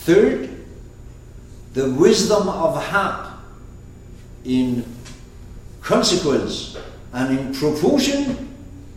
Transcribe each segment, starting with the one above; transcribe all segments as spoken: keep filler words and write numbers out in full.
Third, the wisdom of Hap in consequence and in proportion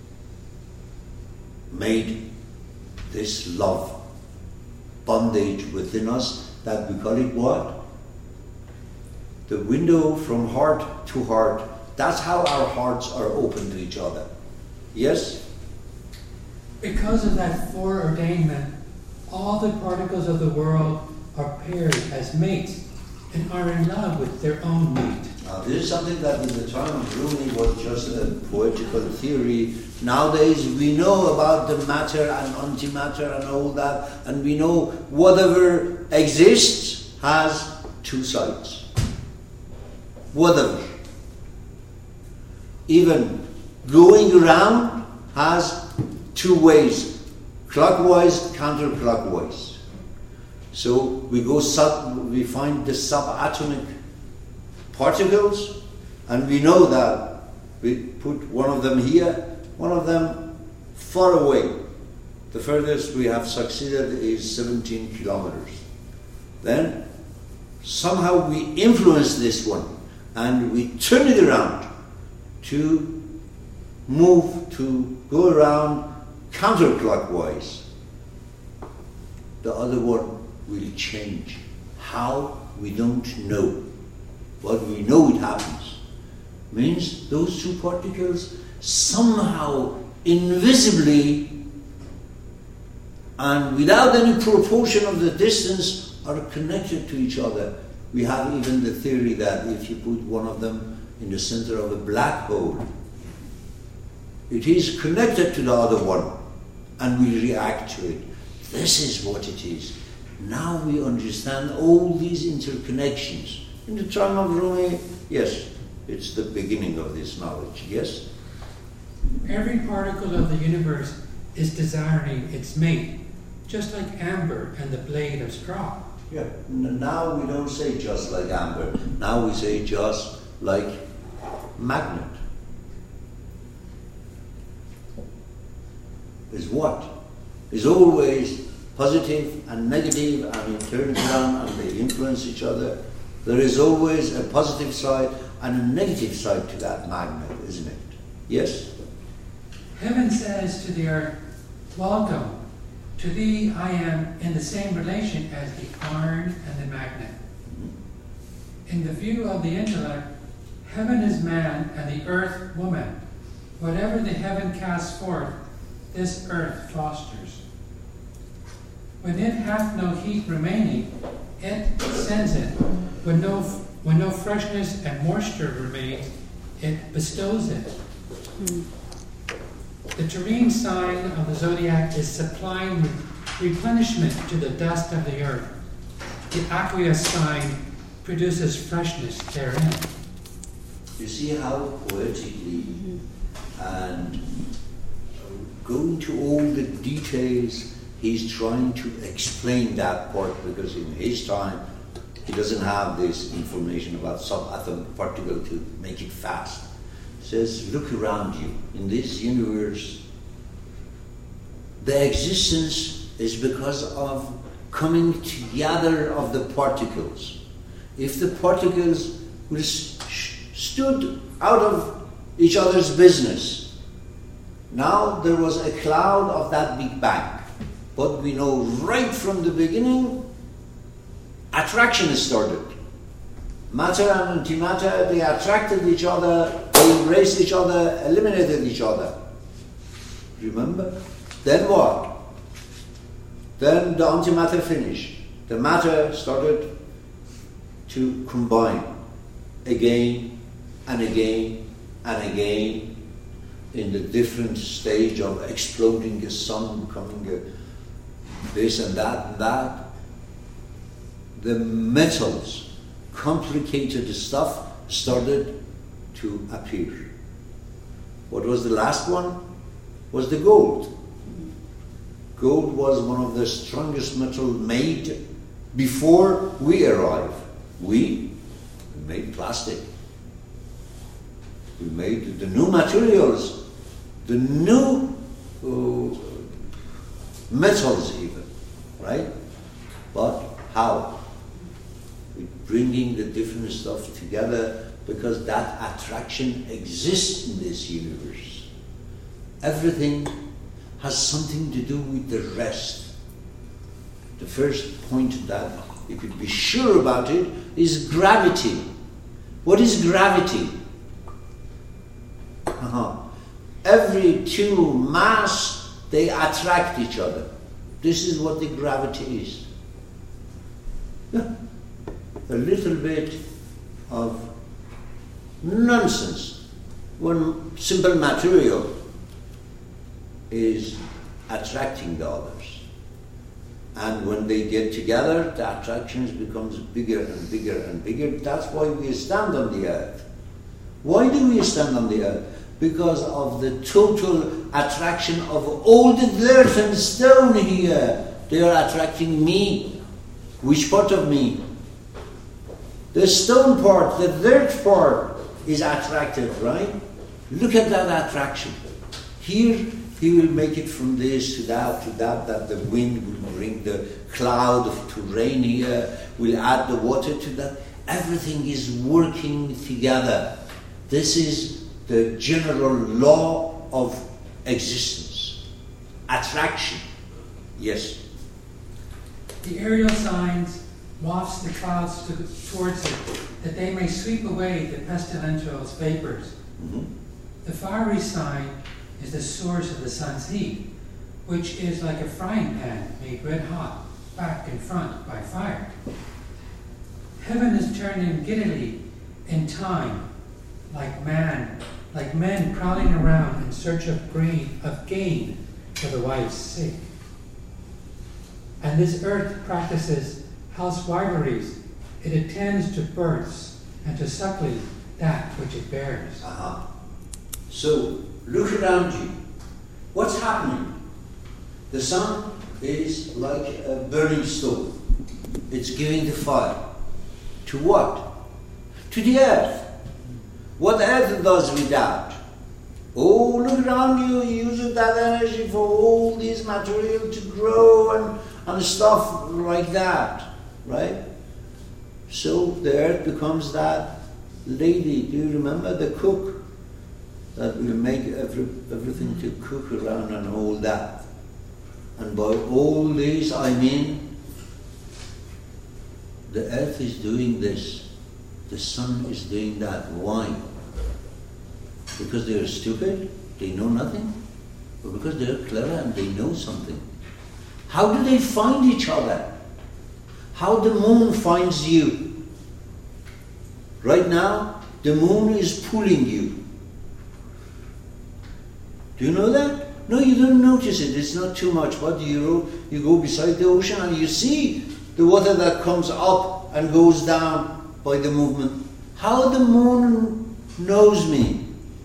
made this love bondage within us that we call it what? The window from heart to heart. That's how our hearts are open to each other. Yes? Because of that foreordainment, all the particles of the world are paired as mates and are in love with their own mate. Now, this is something that in the time of Rumi was just a poetical theory. Nowadays, we know about the matter and antimatter and all that, and we know whatever exists has two sides. Whatever. Even going around has two ways, clockwise, counterclockwise. So we go sub, we find the subatomic particles, and we know that we put one of them here, one of them far away. The furthest we have succeeded is seventeen kilometers. Then somehow we influence this one and we turn it around to move, to go around counterclockwise. The other one will change. How? We don't know. But we know it happens. Means those two particles somehow, invisibly, and without any proportion of the distance, are connected to each other. We have even the theory that if you put one of them in the center of a black hole, it is connected to the other one and we react to it. This is what it is. Now we understand all these interconnections. In the time of Rumi, yes, it's the beginning of this knowledge, yes? Every particle of the universe is desiring its mate, just like amber and the blade of straw. Yeah. Now we don't say just like amber. Now we say just like magnet. Is what? Is always positive and negative, and it turns around and they influence each other. There is always a positive side and a negative side to that magnet, isn't it? Yes? Heaven says to the earth, welcome. To thee I am in the same relation as the iron and the magnet. Mm-hmm. In the view of the intellect, heaven is man and the earth woman. Whatever the heaven casts forth, this earth fosters. When it hath no heat remaining, it sends it. When no, when no freshness and moisture remains, it bestows it. Mm. The terrene sign of the zodiac is supplying replenishment to the dust of the earth. The aqueous sign produces freshness therein. You see how poetically mm-hmm. and going to all the details, he's trying to explain that part, because in his time he doesn't have this information about subatomic particle to make it fast. Says, look around you. In this universe, the existence is because of coming together of the particles. If the particles would stood out of each other's business, now there was a cloud of that Big Bang. But we know right from the beginning, attraction started. Matter and antimatter, they attracted each other, they embraced each other, eliminated each other. Remember? Then what? Then the antimatter finished. The matter started to combine again and again and again in the different stage of exploding a sun, becoming a this and that and that. The metals, complicated stuff started to appear. What was the last one? Was the gold. Gold was one of the strongest metal made before we arrived. We made plastic. We made the new materials, the new uh, metals even, right? But How? With bringing the different stuff together, because that attraction exists in this universe. Everything has something to do with the rest. The first point that you could be sure about it is gravity. What is gravity? Uh-huh. Every two mass, they attract each other. This is what the gravity is. Yeah. A little bit of nonsense. One simple material is attracting the others. And when they get together, the attractions becomes bigger and bigger and bigger. That's why we stand on the earth. Why do we stand on the earth? Because of the total attraction of all the dirt and stone here. They are attracting me. Which part of me? The stone part, the dirt part is attracted, right? Look at that attraction. Here, he will make it from this to that to that, that the wind will bring the cloud to rain here, will add the water to that. Everything is working together. This is the general law of existence. Attraction. Yes. The aerial signs wafts the clouds to, towards it, that they may sweep away the pestilential vapors. Mm-hmm. The fiery sign is the source of the sun's heat, which is like a frying pan made red hot, back and front by fire. Heaven is turning giddily in time, like man, like men prowling around in search of grain, of gain for the wife's sake. And this earth practices housewiferys. It attends to births and to suckling that which it bears. Uh-huh. So, look around you. What's happening? The sun is like a burning stove. It's giving the fire. To what? To the earth. What earth does with that? Oh, look around you, using that energy for all this material to grow and, and stuff like that, right? So the earth becomes that lady. Do you remember the cook that will make every, everything to cook around and all that? And by all this, I mean the earth is doing this. The sun is doing that. Why? Because they are stupid, they know nothing, or because they are clever and they know something. How do they find each other? How the moon finds you? Right now, the moon is pulling you. Do you know that? No, you don't notice it. It's not too much. But you you go beside the ocean and you see the water that comes up and goes down by the movement. How the moon knows me?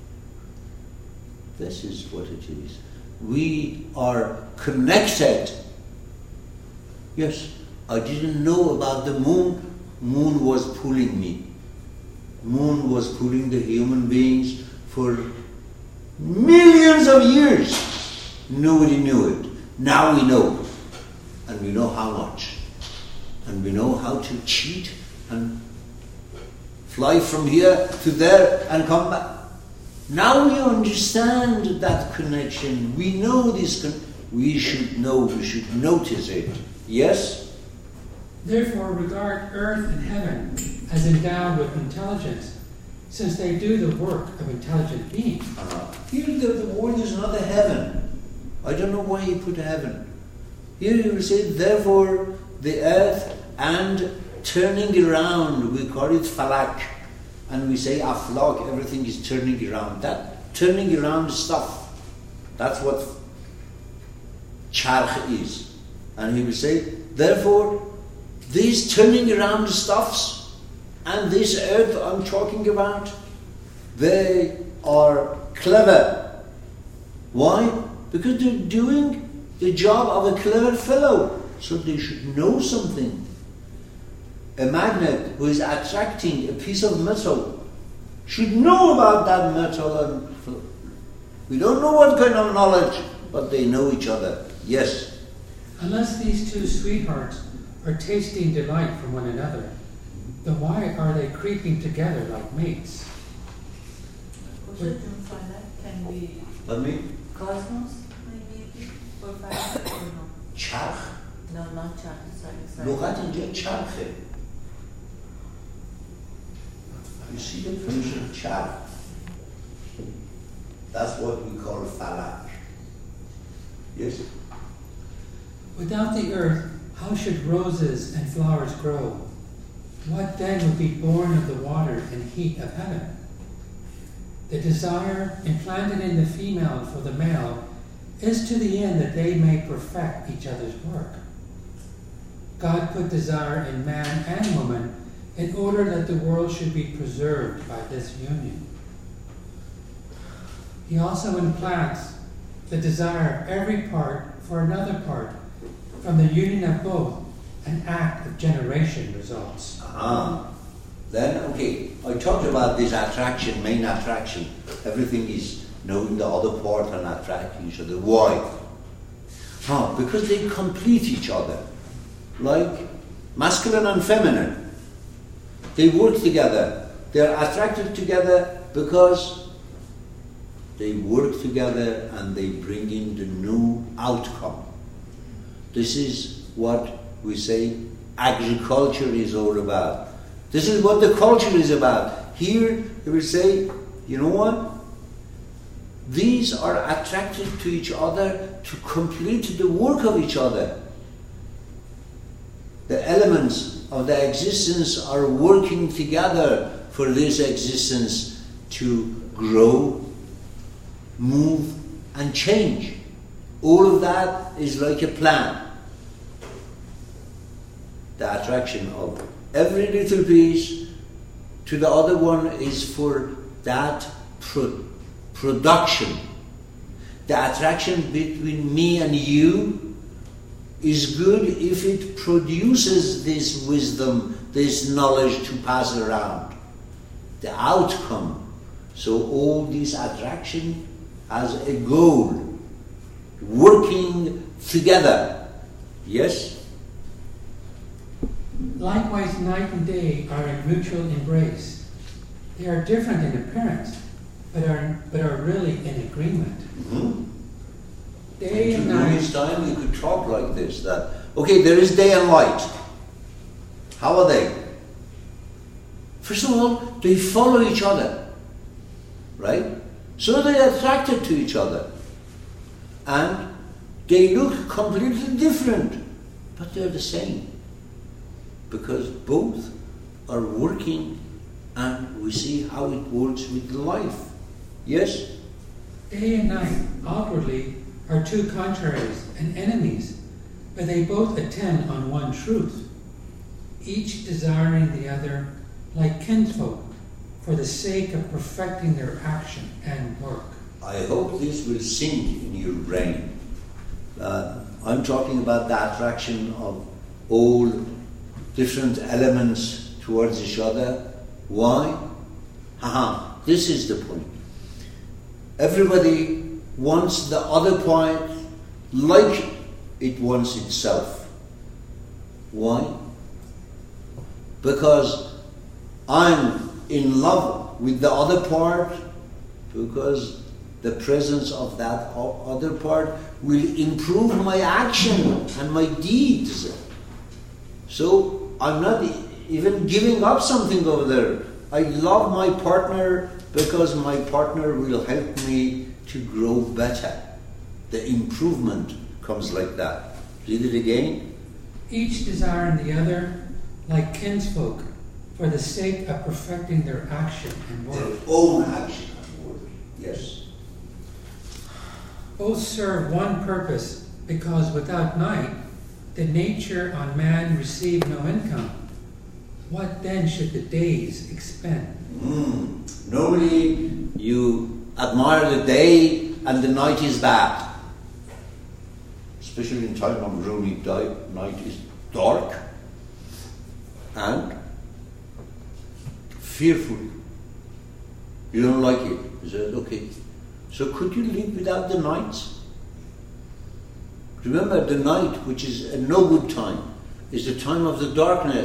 This is what it is. We are connected. Yes, I didn't know about the moon. Moon was pulling me. Moon was pulling the human beings for millions of years. Nobody knew it. Now we know. And we know how much. And we know how to cheat and fly from here to there and come back. Now we understand that connection. We know this. Con- we should know. We should notice it. Yes? Therefore, regard earth and heaven as endowed with intelligence, since they do the work of intelligent beings. Uh, here the, the word is not a heaven. I don't know why you put heaven. Here you will say, therefore, the earth and turning around, we call it falak. And we say aflak, everything is turning around. That turning around stuff, that's what charch is. And he will say, therefore, these turning around stuffs and this earth I'm talking about, they are clever. Why? Because they're doing the job of a clever fellow. So they should know something. A magnet who is attracting a piece of metal should know about that metal. And we don't know what kind of knowledge, but they know each other. Yes? Unless these two sweethearts are tasting delight from one another, then why are they creeping together like mates? Could can be Pardon me? cosmos, maybe, or fire, or no? چرخ No, not chart, sorry, sorry. لغت اینجا چرخه. You see the definition of چرخ? That's what we call falak. Yes? Without the earth, how should roses and flowers grow? What then would be born of the water and heat of heaven? The desire implanted in the female for the male is to the end that they may perfect each other's work. God put desire in man and woman in order that the world should be preserved by this union. He also implants the desire of every part for another part. From the union of both, an act of generation results. Ah. Then, okay, I talked about this attraction, main attraction. Everything is knowing the other part and attracting each other. Why? Ah, because they complete each other. Like masculine and feminine. They work together. They're attracted together because they work together and they bring in the new outcome. This is what we say agriculture is all about. This is what the culture is about. Here, they will say, you know what? These are attracted to each other to complete the work of each other. The elements of their existence are working together for this existence to grow, move, and change. All of that is like a plan. The attraction of every little piece to the other one is for that pro- production. The attraction between me and you is good if it produces this wisdom, this knowledge to pass around. The outcome. So all this attraction has a goal. Working together. Yes? Likewise, night and day are in mutual embrace. They are different in appearance, but are but are really in agreement. Mm-hmm. Day and During night. this time, we could talk like this: that okay, there is day and light. How are they? First of all, they follow each other, right? So they're attracted to each other, and they look completely different, but they're the same. Because both are working and we see how it works with life. Yes? Day and night, outwardly, are two contraries and enemies, but they both attend on one truth, each desiring the other like kinsfolk for the sake of perfecting their action and work. I hope this will sink in your brain. Uh, I'm talking about the attraction of all different elements towards each other. Why? Haha, this is the point. Everybody wants the other part like it wants itself. Why? Because I'm in love with the other part, because the presence of that other part will improve my action and my deeds. So I'm not even giving up something over there. I love my partner because my partner will help me to grow better. The improvement comes like that. Read it again. Each desiring the other like kinsfolk for the sake of perfecting their action and work. Their own action and work. Yes. Both serve one purpose, because without night, the nature on man receive no income. What then should the days expend? Mm. Normally you admire the day and the night is bad. Especially in time of Rumi, night is dark and fearful. You don't like it. You said, okay. So could you live without the nights? Remember, the night, which is a no good time, is the time of the darkness.